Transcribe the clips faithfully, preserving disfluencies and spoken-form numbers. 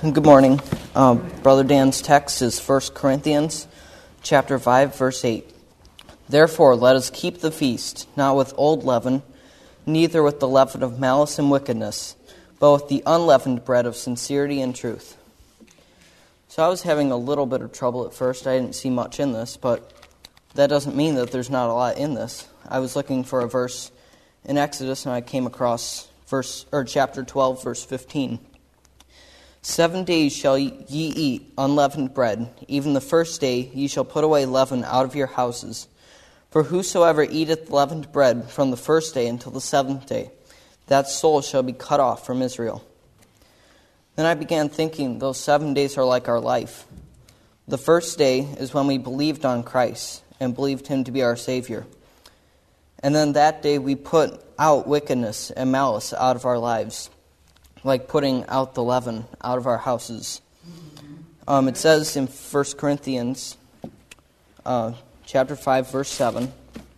Good morning. Uh, Brother Dan's text is First Corinthians chapter five, verse eight. Therefore, let us keep the feast, not with old leaven, neither with the leaven of malice and wickedness, but with the unleavened bread of sincerity and truth. So I was having a little bit of trouble at first. I didn't see much in this, but that doesn't mean that there's not a lot in this. I was looking for a verse in Exodus, and I came across verse or chapter twelve, verse fifteen. Seven days shall ye eat unleavened bread. Even the first day ye shall put away leaven out of your houses. For whosoever eateth leavened bread from the first day until the seventh day, that soul shall be cut off from Israel. Then I began thinking, those seven days are like our life. The first day is when we believed on Christ and believed Him to be our Savior. And then that day we put out wickedness and malice out of our lives, like putting out the leaven out of our houses. Um, it says in First Corinthians uh, chapter five, verse seven,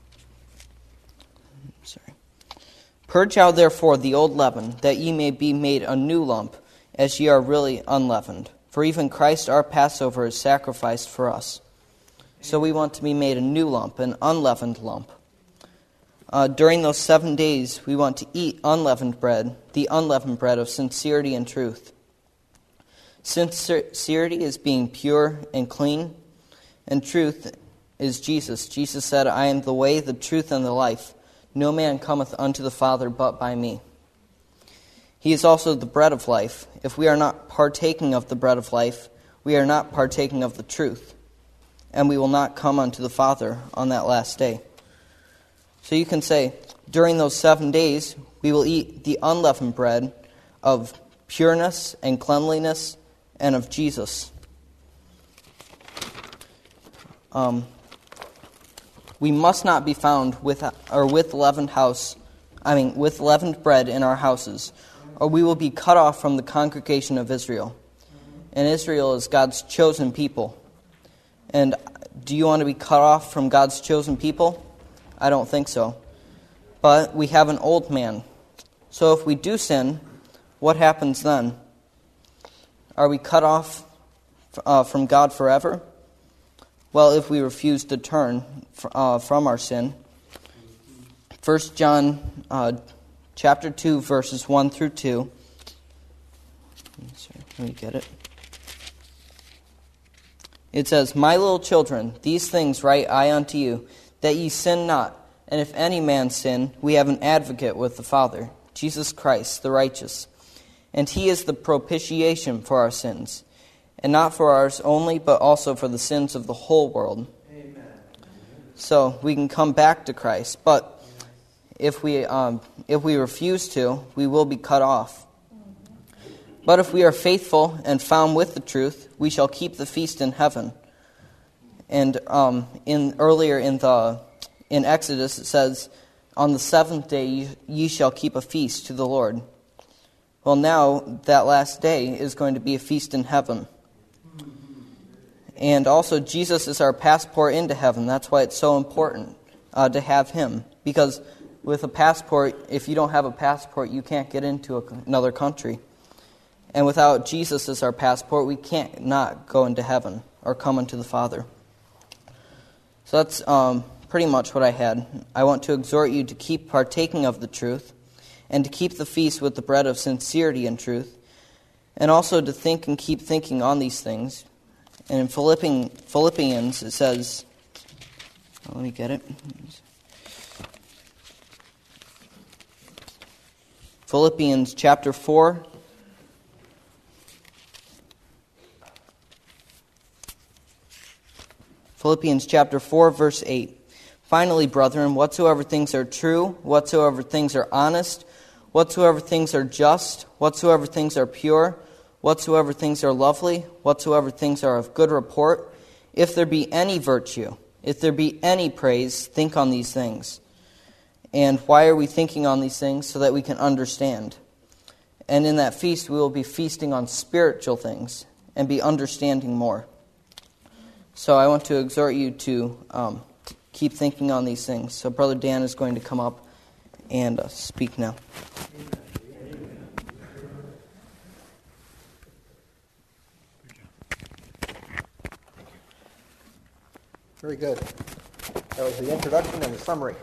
sorry. Purge out therefore the old leaven, that ye may be made a new lump, as ye are really unleavened. For even Christ our Passover is sacrificed for us. So we want to be made a new lump, an unleavened lump. Uh, during those seven days, we want to eat unleavened bread, the unleavened bread of sincerity and truth. Sincerity is being pure and clean, and truth is Jesus. Jesus said, I am the way, the truth, and the life. No man cometh unto the Father but by me. He is also the bread of life. If we are not partaking of the bread of life, we are not partaking of the truth, and we will not come unto the Father on that last day. So you can say, during those seven days, we will eat the unleavened bread of pureness and cleanliness and of Jesus. Um, we must not be found with or with leavened house, I mean with leavened bread in our houses, or we will be cut off from the congregation of Israel. And Israel is God's chosen people. And do you want to be cut off from God's chosen people? I don't think so. But we have an old man. So if we do sin, what happens then? Are we cut off uh, from God forever? Well, if we refuse to turn uh, from our sin. First John uh, chapter two, verses one through two. Sorry, let me get it. It says, My little children, these things write I unto you, that ye sin not. And if any man sin, we have an advocate with the Father, Jesus Christ, the righteous. And He is the propitiation for our sins, and not for ours only, but also for the sins of the whole world. Amen. So we can come back to Christ, but if we um, if we refuse to, we will be cut off. But if we are faithful and found with the truth, we shall keep the feast in heaven. And um, in earlier in the in Exodus it says, on the seventh day ye, ye shall keep a feast to the Lord. Well, now that last day is going to be a feast in heaven. And also Jesus is our passport into heaven. That's why it's so important uh, to have Him. Because with a passport, if you don't have a passport, you can't get into a, another country. And without Jesus as our passport, we can't not go into heaven or come unto the Father. So that's um, pretty much what I had. I want to exhort you to keep partaking of the truth, and to keep the feast with the bread of sincerity and truth, and also to think and keep thinking on these things. And in Philippians it says, oh, let me get it. Philippians chapter four. Philippians chapter four, verse eight. Finally, brethren, whatsoever things are true, whatsoever things are honest, whatsoever things are just, whatsoever things are pure, whatsoever things are lovely, whatsoever things are of good report, if there be any virtue, if there be any praise, think on these things. And why are we thinking on these things? So that we can understand. And in that feast, we will be feasting on spiritual things and be understanding more. So I want to exhort you to um, keep thinking on these things. So Brother Dan is going to come up and uh, speak now. Very good. That was the introduction and the summary.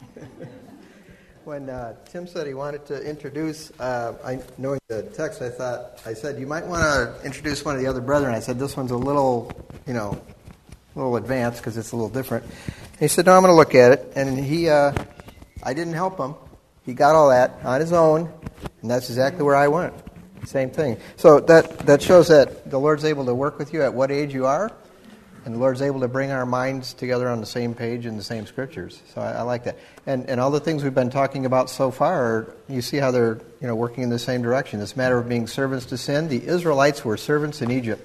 When uh, Tim said he wanted to introduce, uh, I, knowing the text, I thought, I said, you might want to introduce one of the other brethren. I said, this one's a little, you know, a little advanced because it's a little different. And he said, no, I'm going to look at it. And he, uh, I didn't help him. He got all that on his own, and that's exactly where I went. Same thing. So that, that shows that the Lord's able to work with you at what age you are. And the Lord's able to bring our minds together on the same page in the same scriptures. So I, I like that. And and all the things we've been talking about so far, you see how they're you know working in the same direction. This matter of being servants to sin. The Israelites were servants in Egypt.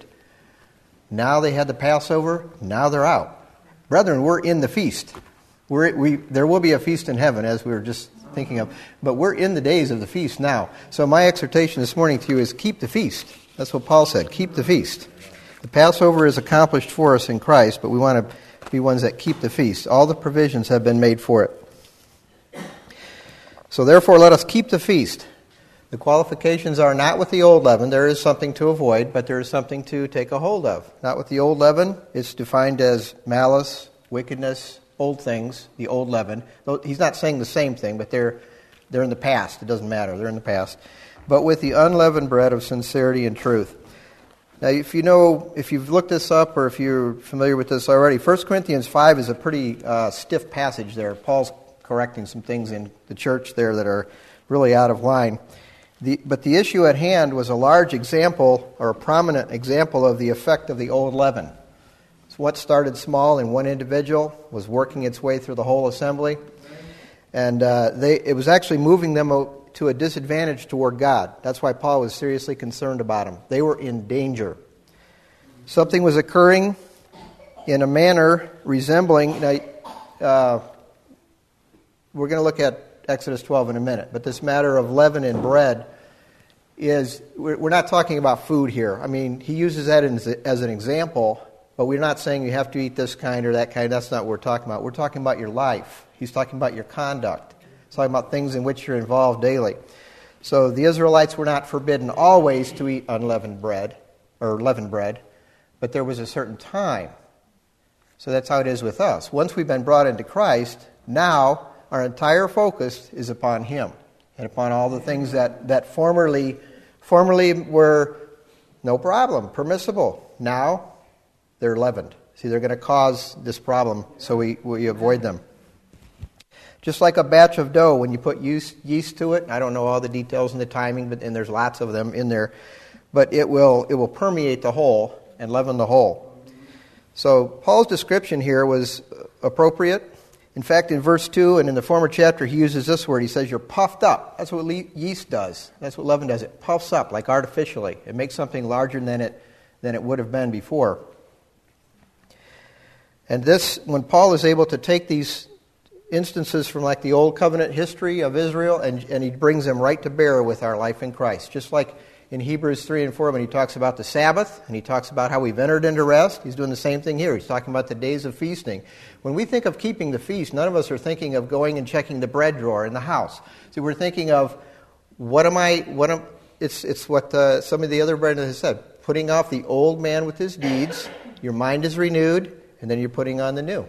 Now they had the Passover. Now they're out. Brethren, we're in the feast. We're we there will be a feast in heaven, as we were just thinking of. But we're in the days of the feast now. So my exhortation this morning to you is keep the feast. That's what Paul said. Keep the feast. The Passover is accomplished for us in Christ, but we want to be ones that keep the feast. All the provisions have been made for it. So therefore, let us keep the feast. The qualifications are not with the old leaven. There is something to avoid, but there is something to take a hold of. Not with the old leaven. It's defined as malice, wickedness, old things, the old leaven. He's not saying the same thing, but they're they're in the past. It doesn't matter. They're in the past. But with the unleavened bread of sincerity and truth. Now, if you know, if you've looked this up or if you're familiar with this already, First Corinthians five is a pretty uh, stiff passage there. Paul's correcting some things in the church there that are really out of line. The, but the issue at hand was a large example, or a prominent example, of the effect of the old leaven. So what started small in one individual was working its way through the whole assembly. And uh, they, it was actually moving them to a disadvantage toward God. That's why Paul was seriously concerned about them. They were in danger. Something was occurring in a manner resembling... Now, uh, we're going to look at Exodus twelve in a minute, but this matter of leaven and bread is... We're not talking about food here. I mean, he uses that as an example, but we're not saying you have to eat this kind or that kind. That's not what we're talking about. We're talking about your life. He's talking about your conduct. He's talking about things in which you're involved daily. So the Israelites were not forbidden always to eat unleavened bread, or leavened bread, but there was a certain time. So that's how it is with us. Once we've been brought into Christ, now our entire focus is upon Him and upon all the things that, that formerly, formerly were no problem, permissible. Now they're leavened. See, they're going to cause this problem, so we, we avoid them. Just like a batch of dough, when you put yeast, yeast to it, I don't know all the details and the timing, but and there's lots of them in there, but it will it will permeate the whole and leaven the whole. So Paul's description here was appropriate. In fact, in verse two and in the former chapter, he uses this word. He says, you're puffed up. That's what yeast does. That's what leaven does. It puffs up, like artificially. It makes something larger than it than it would have been before. And this, when Paul is able to take these instances from like the old covenant history of Israel, and, and he brings them right to bear with our life in Christ. Just like in Hebrews three and four when he talks about the Sabbath, and he talks about how we've entered into rest, he's doing the same thing here. He's talking about the days of feasting. When we think of keeping the feast, none of us are thinking of going and checking the bread drawer in the house. See, we're thinking of, what am I, what am, it's, it's what uh, some of the other brethren have said, putting off the old man with his deeds, your mind is renewed, and then you're putting on the new.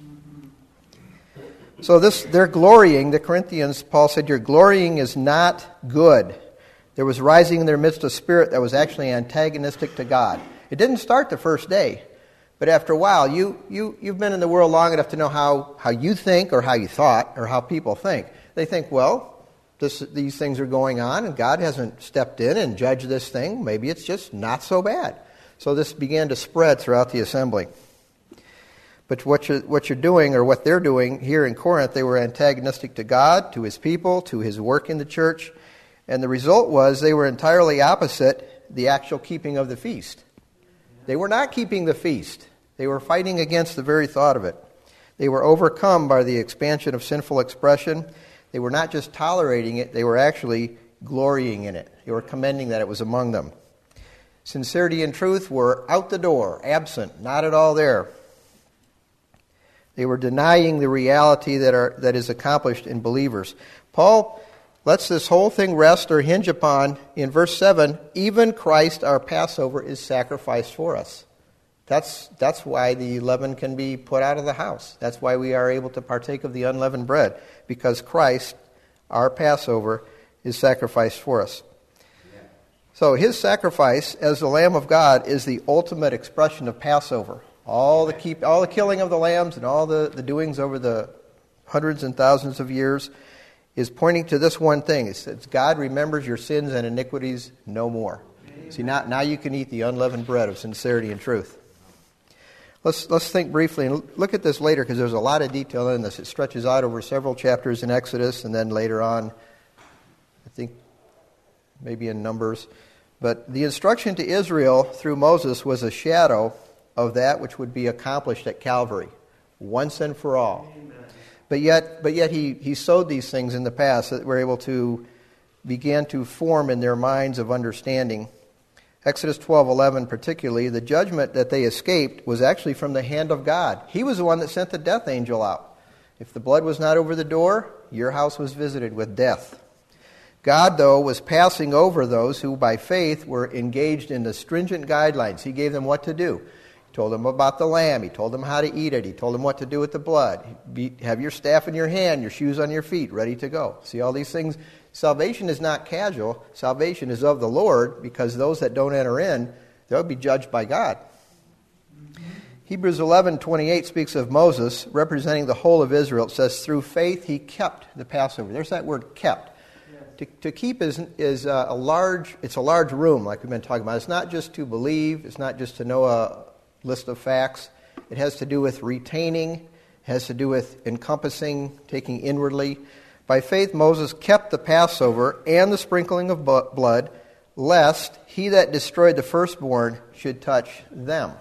So this, they're glorying, the Corinthians, Paul said, your glorying is not good. There was rising in their midst a spirit that was actually antagonistic to God. It didn't start the first day, but after a while, you, you, you've been in the world long enough to know how, how you think or how you thought or how people think. They think, well, this, these things are going on and God hasn't stepped in and judged this thing. Maybe it's just not so bad. So this began to spread throughout the assembly. But what you're, what you're doing, or what they're doing here in Corinth, they were antagonistic to God, to His people, to His work in the church. And the result was they were entirely opposite the actual keeping of the feast. They were not keeping the feast. They were fighting against the very thought of it. They were overcome by the expansion of sinful expression. They were not just tolerating it, they were actually glorying in it. They were commending that it was among them. Sincerity and truth were out the door, absent, not at all there. They were denying the reality that are that is accomplished in believers. Paul lets this whole thing rest or hinge upon, in verse seven, even Christ our Passover is sacrificed for us. That's, that's why the leaven can be put out of the house. That's why we are able to partake of the unleavened bread, because Christ, our Passover, is sacrificed for us. Yeah. So his sacrifice as the Lamb of God is the ultimate expression of Passover. All the keep, all the killing of the lambs and all the, the doings over the hundreds and thousands of years is pointing to this one thing. It says, God remembers your sins and iniquities no more. Amen. See, now, now you can eat the unleavened bread of sincerity and truth. Let's let's think briefly and look at this later, because there's a lot of detail in this. It stretches out over several chapters in Exodus, and then later on, I think, maybe in Numbers. But the instruction to Israel through Moses was a shadow of that which would be accomplished at Calvary, once and for all. Amen. But yet, but yet he, he sowed these things in the past that were able to begin to form in their minds of understanding. Exodus twelve eleven particularly, the judgment that they escaped was actually from the hand of God. He was the one that sent the death angel out. If the blood was not over the door, your house was visited with death. God, though, was passing over those who by faith were engaged in the stringent guidelines. He gave them what to do. He told them about the lamb. He told them how to eat it. He told them what to do with the blood. Be, have your staff in your hand, your shoes on your feet, ready to go. See all these things? Salvation is not casual. Salvation is of the Lord, because those that don't enter in, they'll be judged by God. Mm-hmm. Hebrews eleven twenty-eight speaks of Moses representing the whole of Israel. It says, through faith he kept the Passover. There's that word, kept. Yeah. To, to keep is is a, a large. It's a large room, like we've been talking about. It's not just to believe. It's not just to know a list of facts. It has to do with retaining. It has to do with encompassing, taking inwardly. By faith, Moses kept the Passover and the sprinkling of blood, lest he that destroyed the firstborn should touch them.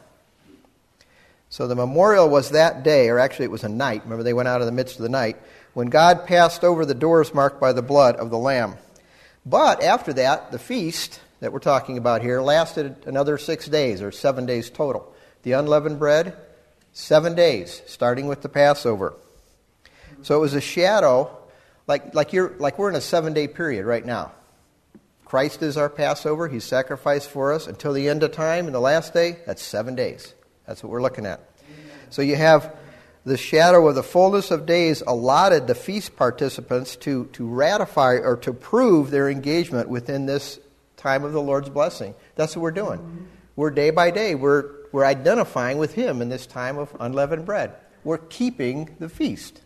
So the memorial was that day, or actually it was a night. Remember, they went out in the midst of the night, when God passed over the doors marked by the blood of the Lamb. But after that, the feast that we're talking about here lasted another six days, or seven days total. The unleavened bread, seven days, starting with the Passover. So it was a shadow. Like like you're like we're in a seven-day period right now. Christ is our Passover. He's sacrificed for us until the end of time, and the last day, that's seven days. That's what we're looking at. Amen. So you have the shadow of the fullness of days allotted the feast participants to, to ratify or to prove their engagement within this time of the Lord's blessing. That's what we're doing. Mm-hmm. We're day by day, we're, we're identifying with Him in this time of unleavened bread. We're keeping the feast.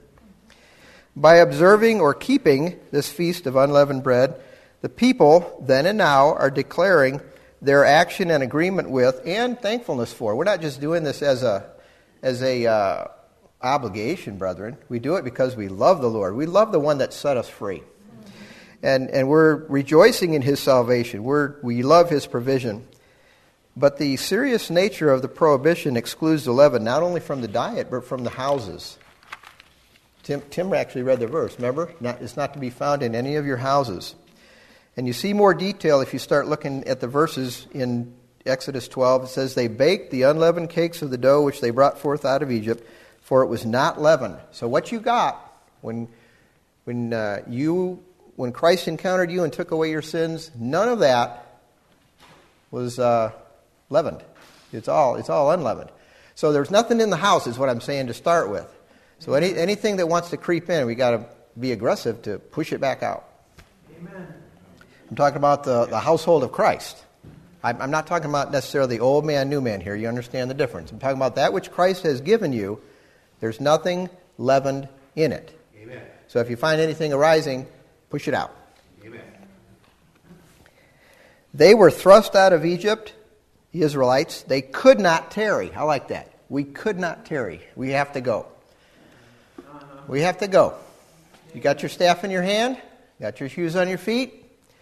By observing or keeping this feast of unleavened bread, the people then and now are declaring their action and agreement with and thankfulness for. We're not just doing this as a as a uh, obligation, brethren. We do it because we love the Lord. We love the one that set us free. And and we're rejoicing in His salvation. We're we love His provision. But the serious nature of the prohibition excludes the leaven not only from the diet, but from the houses. Tim, Tim actually read the verse, remember? Not, it's not to be found in any of your houses. And you see more detail if you start looking at the verses in Exodus twelve. It says, they baked the unleavened cakes of the dough which they brought forth out of Egypt, for it was not leavened. So what you got when when uh, you when Christ encountered you and took away your sins, none of that was uh, leavened. It's all it's all unleavened. So there's nothing in the house, is what I'm saying to start with. So any, anything that wants to creep in, we got to be aggressive to push it back out. Amen. I'm talking about the, the household of Christ. I'm, I'm not talking about necessarily the old man, new man here. You understand the difference. I'm talking about that which Christ has given you. There's nothing leavened in it. Amen. So if you find anything arising, push it out. Amen. They were thrust out of Egypt, the Israelites. They could not tarry. I like that. We could not tarry. We have to go. We have to go. You got your staff in your hand? Got your shoes on your feet?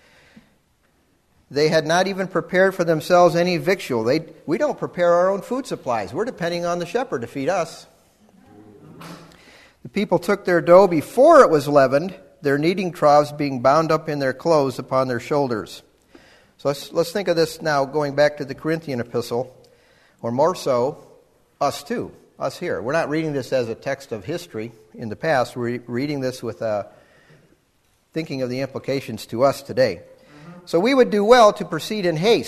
They had not even prepared for themselves any victual. They, we don't prepare our own food supplies. We're depending on the shepherd to feed us. The people took their dough before it was leavened, their kneading troughs being bound up in their clothes upon their shoulders. So let's, let's think of this now, going back to the Corinthian epistle, or more so, us too. Us here. We're not reading this as a text of history in the past. We're reading this with uh, thinking of the implications to us today. Mm-hmm. So we would do well to proceed in haste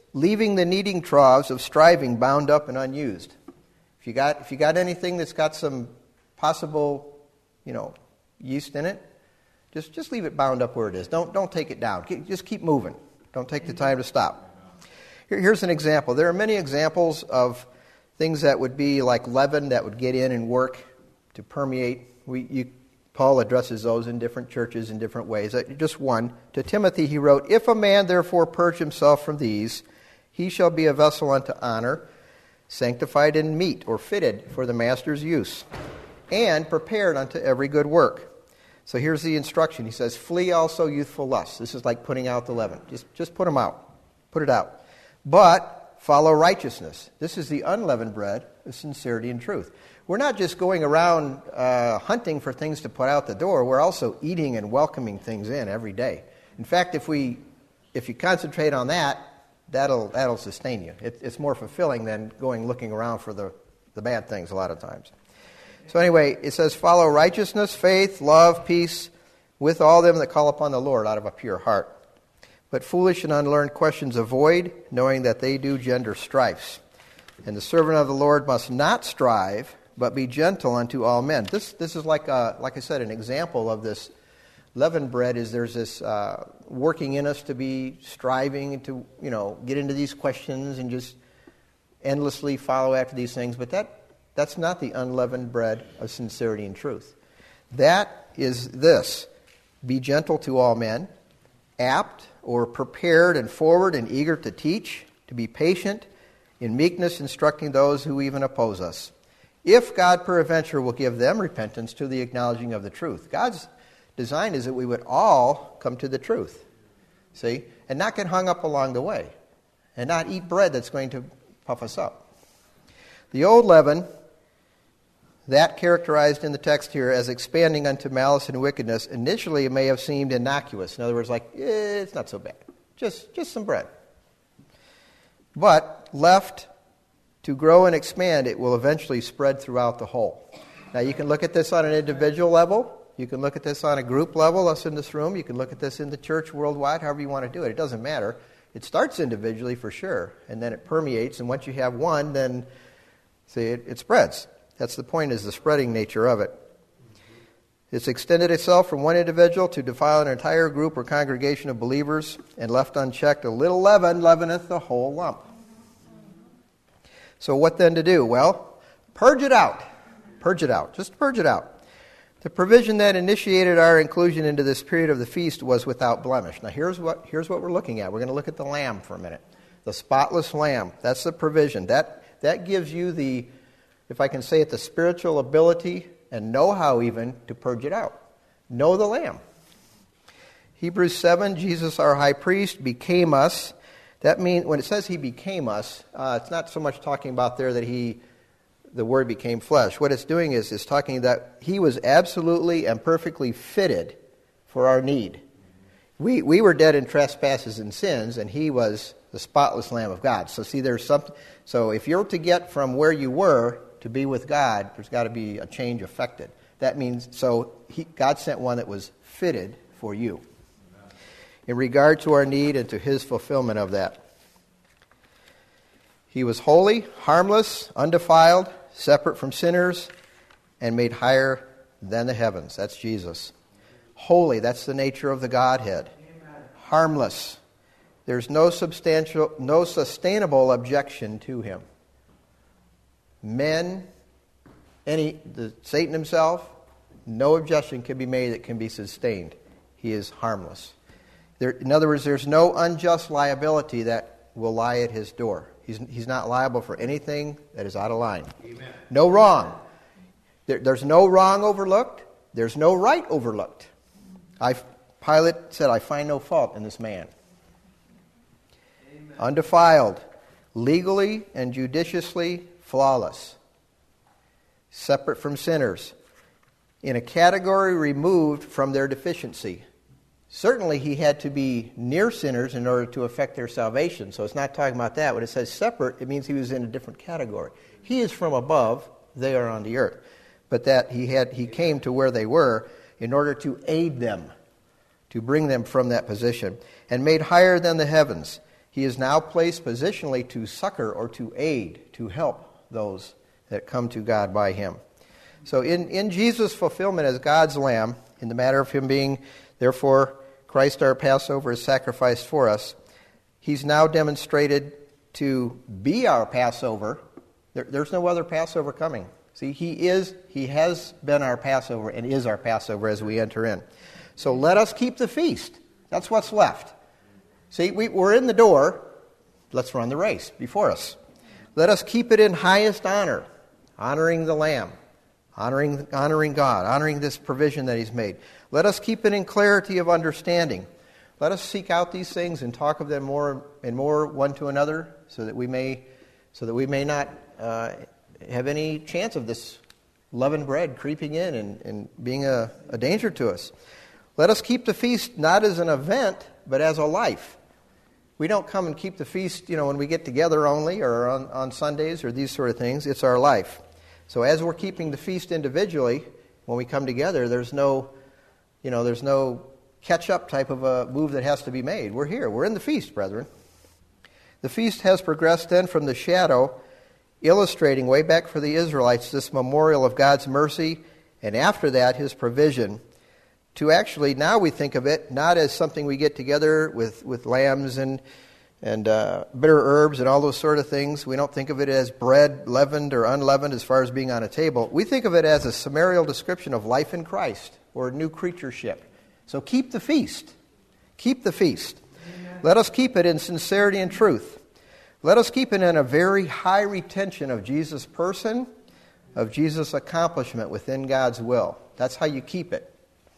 leaving the kneading troughs of striving bound up and unused. If you got if you got anything that's got some possible, you know, yeast in it, just just leave it bound up where it is. Don't don't take it down. Just keep moving. Don't take the time to stop. Here, here's an example. There are many examples of things that would be like leaven that would get in and work to permeate. We you, Paul addresses those in different churches in different ways. Just one. To Timothy he wrote, "If a man therefore purge himself from these, he shall be a vessel unto honor, sanctified in meat, or fitted for the master's use, and prepared unto every good work." So here's the instruction. He says, "Flee also youthful lusts." This is like putting out the leaven. Just, just put them out. Put it out. "But follow righteousness." This is the unleavened bread of sincerity and truth. We're not just going around uh, hunting for things to put out the door. We're also eating and welcoming things in every day. In fact, if we, if you concentrate on that, that'll that'll sustain you. It, it's more fulfilling than going looking around for the, the bad things a lot of times. So anyway, it says, "Follow righteousness, faith, love, peace, with all them that call upon the Lord out of a pure heart. But foolish and unlearned questions avoid, knowing that they do gender strifes. And the servant of the Lord must not strive, but be gentle unto all men." This this is like a, like I said, an example of this leavened bread. Is there's this uh, working in us to be striving to, you know, get into these questions and just endlessly follow after these things. But that that's not the unleavened bread of sincerity and truth. That is this: be gentle to all men, apt or prepared and forward and eager to teach, to be patient, in meekness instructing those who even oppose us, if God peradventure will give them repentance to the acknowledging of the truth. God's design is that we would all come to the truth, see, and not get hung up along the way, and not eat bread that's going to puff us up. The old leaven, that characterized in the text here as expanding unto malice and wickedness, initially it may have seemed innocuous. In other words, like, eh, it's not so bad. Just, just some bread. But left to grow and expand, it will eventually spread throughout the whole. Now, you can look at this on an individual level. You can look at this on a group level, us in this room. You can look at this in the church worldwide, however you want to do it. It doesn't matter. It starts individually for sure, and then it permeates. And once you have one, then, see, it, it spreads. That's the point, is the spreading nature of it. It's extended itself from one individual to defile an entire group or congregation of believers, and left unchecked, a little leaven leaveneth the whole lump. So what then to do? Well, purge it out. Purge it out. Just purge it out. The provision that initiated our inclusion into this period of the feast was without blemish. Now here's what here's what we're looking at. We're going to look at the lamb for a minute. The spotless lamb. That's the provision. That that gives you the, if I can say it, the spiritual ability and know-how even to purge it out. Know the lamb. Hebrews seven, Jesus our high priest became us. That means, when it says he became us, uh, it's not so much talking about there that he, the word became flesh. What it's doing is, is talking that he was absolutely and perfectly fitted for our need. We we were dead in trespasses and sins, and he was the spotless Lamb of God. So see, there's something. So if you're to get from where you were to be with God, there's got to be a change effected. That means, so he, God sent one that was fitted for you, in regard to our need and to his fulfillment of that. He was holy, harmless, undefiled, separate from sinners, and made higher than the heavens. That's Jesus. Holy, that's the nature of the Godhead. Amen. Harmless. There's no substantial, no sustainable objection to him. Men, any the, Satan himself, no objection can be made that can be sustained. He is harmless. There, in other words, there's no unjust liability that will lie at his door. He's, he's not liable for anything that is out of line. Amen. No wrong. There, there's no wrong overlooked. There's no right overlooked. I, Pilate said, I find no fault in this man. Amen. Undefiled, legally and judiciously flawless, separate from sinners, in a category removed from their deficiency. Certainly he had to be near sinners in order to affect their salvation. So it's not talking about that. When it says separate, it means he was in a different category. He is from above, they are on the earth. But that he had he came to where they were in order to aid them, to bring them from that position, and made higher than the heavens. He is now placed positionally to succor or to aid, to help those that come to God by him. So in, in Jesus' fulfillment as God's Lamb, in the matter of him being, therefore, Christ our Passover is sacrificed for us, he's now demonstrated to be our Passover. There, there's no other Passover coming. See, he is, he has been our Passover and is our Passover as we enter in. So let us keep the feast. That's what's left. See, we, we're in the door. Let's run the race before us. Let us keep it in highest honor, honoring the Lamb, honoring, honoring God, honoring this provision that he's made. Let us keep it in clarity of understanding. Let us seek out these things and talk of them more and more one to another, so that we may, so that we may not uh, have any chance of this leavened bread creeping in and, and being a, a danger to us. Let us keep the feast not as an event, but as a life. We don't come and keep the feast, you know, when we get together only or on, on Sundays or these sort of things. It's our life. So as we're keeping the feast individually, when we come together, there's no, you know, there's no catch-up type of a move that has to be made. We're here. We're in the feast, brethren. The feast has progressed then from the shadow, illustrating way back for the Israelites this memorial of God's mercy, and after that his provision, to actually now we think of it not as something we get together with, with lambs and and uh, bitter herbs and all those sort of things. We don't think of it as bread, leavened or unleavened as far as being on a table. We think of it as a summarial description of life in Christ or new creatureship. So keep the feast. Keep the feast. Amen. Let us keep it in sincerity and truth. Let us keep it in a very high retention of Jesus' person, of Jesus' accomplishment within God's will. That's how you keep it.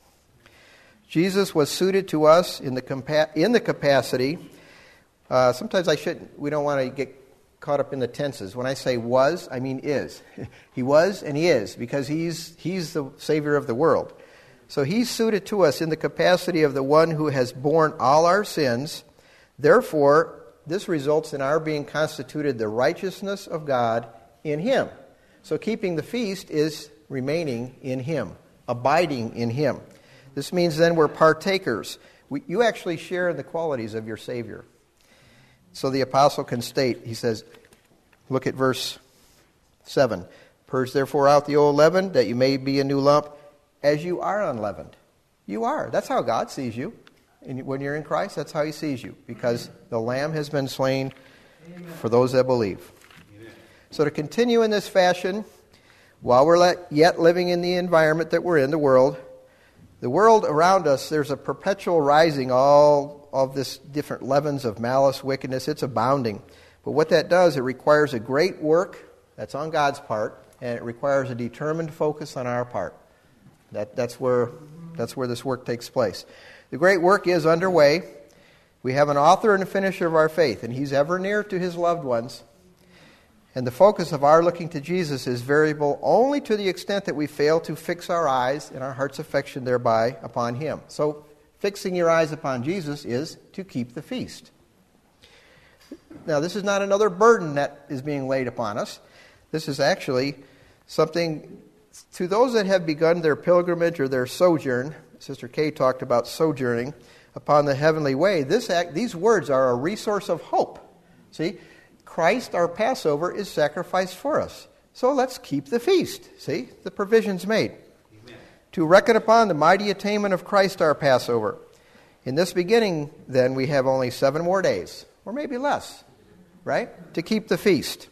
Jesus was suited to us in the compa- in the capacity. Uh, sometimes I shouldn't. We don't want to get caught up in the tenses. When I say was, I mean is. He was and he is, because he's he's the Savior of the world. So he's suited to us in the capacity of the one who has borne all our sins. Therefore, this results in our being constituted the righteousness of God in him. So keeping the feast is remaining in him, abiding in him. This means then we're partakers. We, you actually share in the qualities of your Savior. So the apostle can state, he says, look at verse seven. Purge therefore out the old leaven, that you may be a new lump, as you are unleavened. You are. That's how God sees you. And when you're in Christ, that's how he sees you, because the Lamb has been slain Amen. For those that believe. Amen. So to continue in this fashion, while we're yet living in the environment that we're in, the world, the world around us, there's a perpetual rising all of this different leavens of malice, wickedness. It's abounding. But what that does, it requires a great work that's on God's part, and it requires a determined focus on our part. That, that's where, that's where this work takes place. The great work is underway. We have an author and a finisher of our faith, and he's ever near to his loved ones. And the focus of our looking to Jesus is variable only to the extent that we fail to fix our eyes and our heart's affection thereby upon him. So fixing your eyes upon Jesus is to keep the feast. Now, this is not another burden that is being laid upon us. This is actually something to those that have begun their pilgrimage or their sojourn. Sister Kay talked about sojourning upon the heavenly way. This act, these words are a resource of hope. See, Christ, our Passover, is sacrificed for us. So let's keep the feast. See, the provision's made. Amen. To reckon upon the mighty attainment of Christ, our Passover. In this beginning, then, we have only seven more days, or maybe less, right, to keep the feast.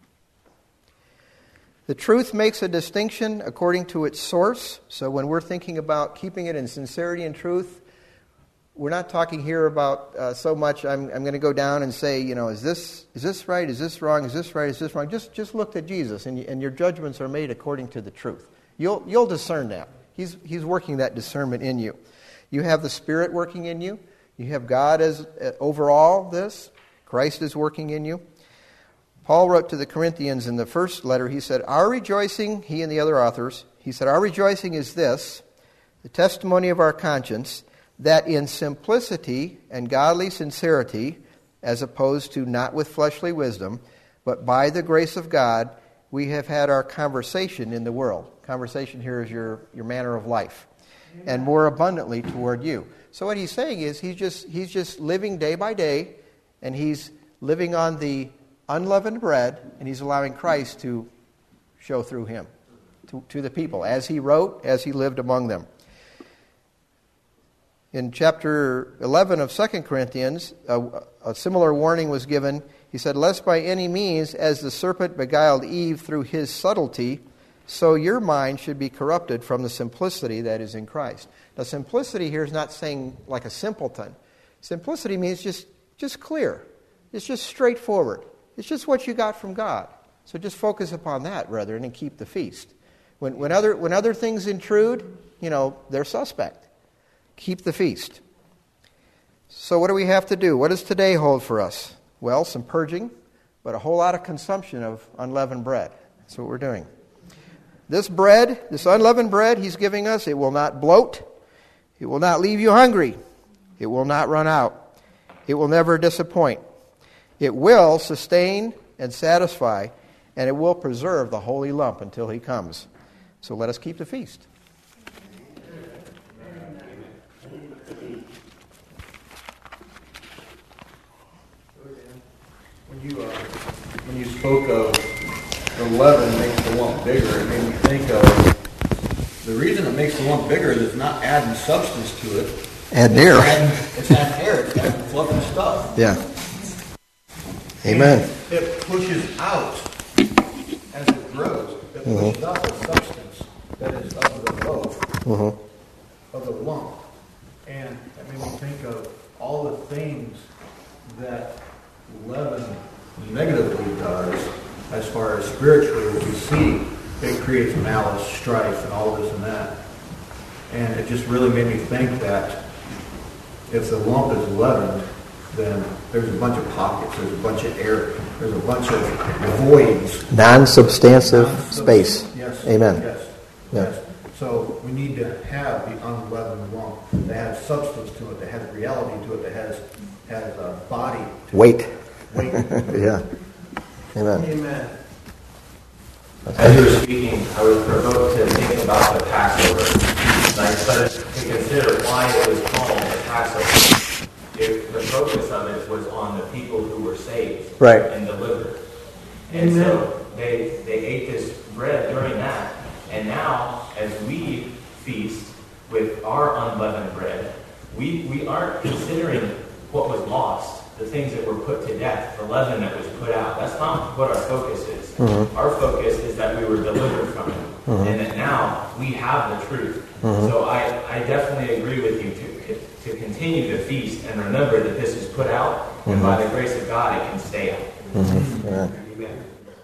The truth makes a distinction according to its source. So when we're thinking about keeping it in sincerity and truth, we're not talking here about uh, so much, I'm, I'm going to go down and say, you know, is this is this right? Is this wrong? Is this right? Is this wrong? Just just look to Jesus, and, and your judgments are made according to the truth. You'll you'll discern that. He's He's working that discernment in you. You have the Spirit working in you. You have God as uh, over all this. Christ is working in you. Paul wrote to the Corinthians in the first letter, he said, our rejoicing, he and the other authors, he said, our rejoicing is this, the testimony of our conscience, that in simplicity and godly sincerity, as opposed to not with fleshly wisdom, but by the grace of God, we have had our conversation in the world. Conversation here is your, your manner of life. Amen. And more abundantly toward you. So what he's saying is he's just he's just living day by day and he's living on the unleavened bread, and he's allowing Christ to show through him to, to the people, as he wrote, as he lived among them. In chapter eleven of Second Corinthians, a, a similar warning was given. He said, lest by any means, as the serpent beguiled Eve through his subtlety, so your mind should be corrupted from the simplicity that is in Christ. Now, simplicity here is not saying like a simpleton. Simplicity means just, just clear. It's just straightforward. It's just what you got from God. So just focus upon that, brethren, and keep the feast. When, when other when other things intrude, you know, they're suspect. Keep the feast. So what do we have to do? What does today hold for us? Well, some purging, but a whole lot of consumption of unleavened bread. That's what we're doing. This bread, this unleavened bread he's giving us, it will not bloat. It will not leave you hungry. It will not run out. It will never disappoint. It will sustain and satisfy, and it will preserve the holy lump until he comes. So let us keep the feast. When you, uh, when you spoke of the leaven makes the lump bigger, it made me think of the reason it makes the lump bigger is it's not adding substance to it. Add air. It's adding, it's adding air. It's adding fluffy stuff. Yeah. Amen. And it pushes out as it grows. It pushes mm-hmm. out the substance that is of the loaf, mm-hmm. of the lump. And that made me think of all the things that leaven negatively does as far as spiritually what we see. It creates malice, strife, and all this and that. And it just really made me think that if the lump is leavened, then there's a bunch of pockets, there's a bunch of air, there's a bunch of voids. Non-substantive space. Yes. Amen. Yes. Yeah. Yes. So we need to have the unleavened lump that has substance to it, that has reality to it, that has has a body to weight. It. Weight. Yeah. Amen. Amen. As you were speaking, I was provoked to think about the Passover. And I started to consider why it was called the Passover. It, the focus of it was on the people who were saved right. and delivered. And Amen. So they, they ate this bread during that. And now, as we feast with our unleavened bread, we, we aren't considering what was lost. The things that were put to death, the leaven that was put out. That's not what our focus is. Mm-hmm. Our focus is that we were delivered from it. Mm-hmm. And that now we have the truth. Mm-hmm. So I, I definitely agree with you to, to continue to feast and remember that this is put out, mm-hmm. and by the grace of God it can stay out. Mm-hmm. Yeah. Amen.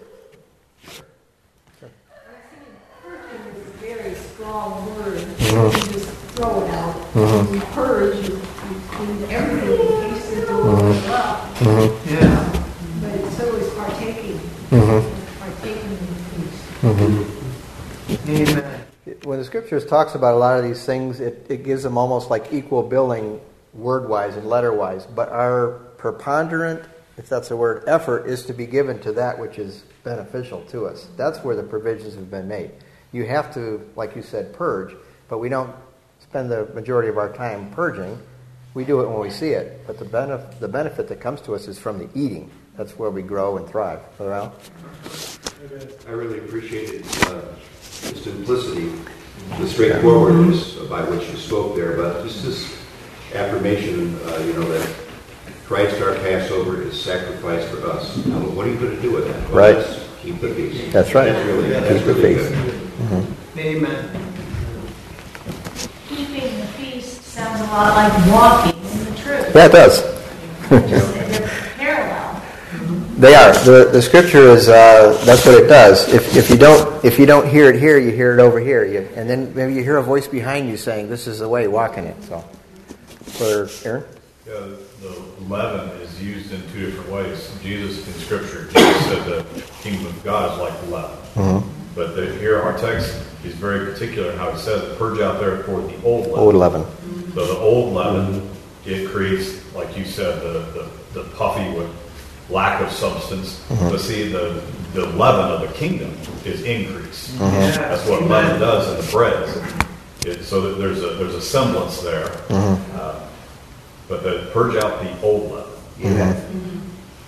Purging is a very strong word. Mm-hmm. You just throw it out. Mm-hmm. You purge, you, you clean everything. Mm-hmm. Up. Mm-hmm. Yeah. But so is partaking. Mm-hmm. Partaking in the feast. Mm-hmm. Amen. When the scriptures talks about a lot of these things, it, it gives them almost like equal billing word-wise and letter-wise. But our preponderant, if that's a word, effort is to be given to that which is beneficial to us. That's where the provisions have been made. You have to, like you said, purge, but we don't spend the majority of our time purging. We do it when we see it, but the benefit, the benefit that comes to us is from the eating. That's where we grow and thrive. Brother Al? I really appreciated uh, the simplicity, the straightforwardness by which you spoke there, but just this affirmation, uh, you know, that Christ our Passover is sacrificed for us. Now, what are you going to do with that? Well, right. Let's keep the feast. That's right. That's really, keep that's the really feast. good. Mm-hmm. Amen. Keeping the feast sounds a lot like walking in the truth. Yeah, it does. Just, they're parallel. They are. The the scripture is uh, that's what it does. If if you don't if you don't hear it here, you hear it over here. You, and then maybe you hear a voice behind you saying, "This is the way, walk in it." So, Brother Aaron? Yeah, the leaven is used in two different ways. Jesus in Scripture, Jesus said the kingdom of God is like leaven. Mm-hmm. But the, here our text is very particular in how he says, "Purge out therefore the old leaven." Old leaven. So the old leaven, mm-hmm. it creates, like you said, the the, the puffy with lack of substance. Mm-hmm. But see, the the leaven of the kingdom is increase. Mm-hmm. That's what leaven does in the bread. It, so that there's a there's a semblance there. Mm-hmm. Uh, but the, purge out the old leaven. Mm-hmm.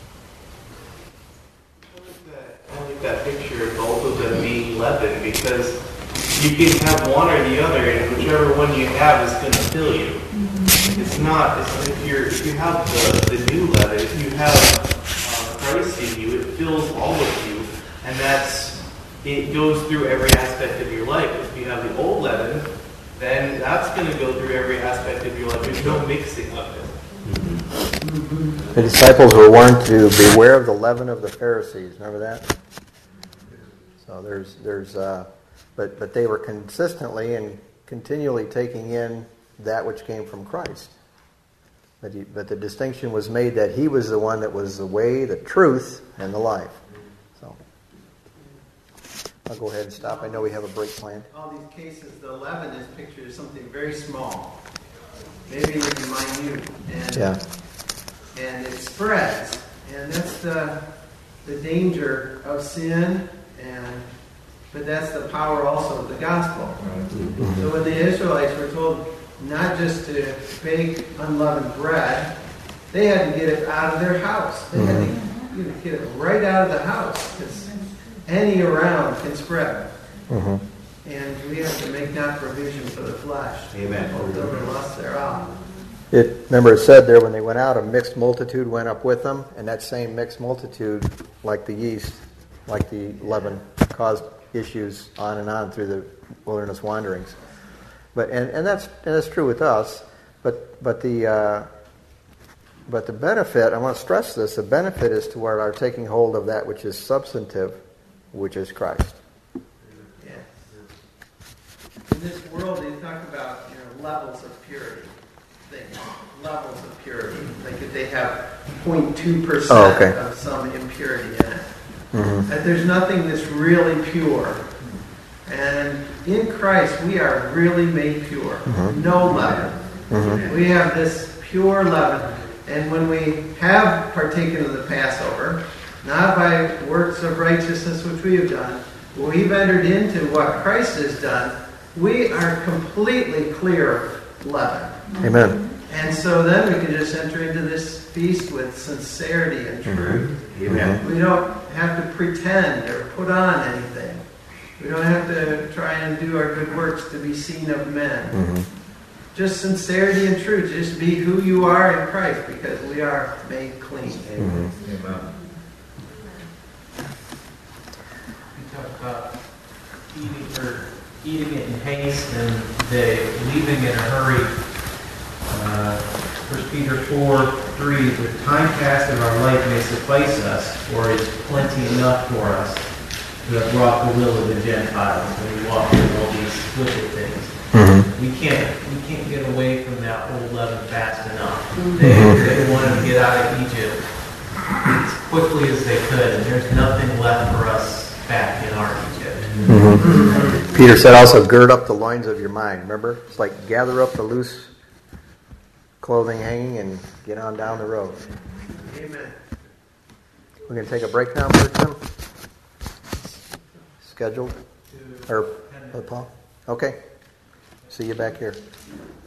I like that picture of both of them being leaven, because you can have one or the other, and whichever one you have is going to fill you. It's not, it's, if, you're, if you have the, the new leaven, if you have uh, Christ in you, it fills all of you, and that's, it goes through every aspect of your life. If you have the old leaven, then that's going to go through every aspect of your life. There's no mixing of it. The disciples were warned to beware of the leaven of the Pharisees. Remember that? So there's, there's, uh, but but they were consistently and continually taking in that which came from Christ. But he, but the distinction was made that he was the one that was the way, the truth, and the life. So I'll go ahead and stop. I know we have a break planned. All these cases, the leaven is pictured as something very small, maybe even minute, and Yeah. and it spreads, and that's the the danger of sin, and but that's the power also of the gospel. Mm-hmm. So when the Israelites were told not just to bake unleavened bread, they had to get it out of their house. They had to you know, get it right out of the house, because any around can spread. Mm-hmm. And we have to make that provision for the flesh. Amen. Fulfill the lust thereof. It, remember it said there when they went out, a mixed multitude went up with them, and that same mixed multitude, like the yeast, like the leaven, caused issues on and on through the wilderness wanderings. But and, and that's and that's true with us. But but the uh, but the benefit, I want to stress this: the benefit is toward our taking hold of that which is substantive, which is Christ. Yeah. In this world, they talk about you know levels of purity. Things, levels of purity. Like if they have zero point two percent Oh, okay. of some impurity in it. Mm-hmm. That there's nothing that's really pure. And in Christ, we are really made pure. Mm-hmm. No leaven. Mm-hmm. We have this pure leaven. And when we have partaken of the Passover, not by works of righteousness which we have done, but we've entered into what Christ has done, we are completely clear of leaven. Amen. And so then we can just enter into this feast with sincerity and truth. Mm-hmm. Amen. We don't have to pretend or put on anything. We don't have to try and do our good works to be seen of men. Mm-hmm. Just sincerity and truth. Just be who you are in Christ, because we are made clean. Mm-hmm. Amen. We talk about eating or eating it in haste and the leaving in a hurry. Uh, First Peter four three, the time cast of our life may suffice us, or is plenty enough for us, to have wrought the will of the Gentiles when we walk in all these wicked things. Mm-hmm. We can't we can't get away from that old leaven fast enough. They, they wanted to get out of Egypt as quickly as they could, and there's nothing left for us back in our Egypt. Mm-hmm. Peter said also, gird up the loins of your mind. Remember? It's like gather up the loose clothing hanging and get on down the road. Amen. We're going to take a break now, Brother Tim? Scheduled? Or, or Paul? Okay. See you back here.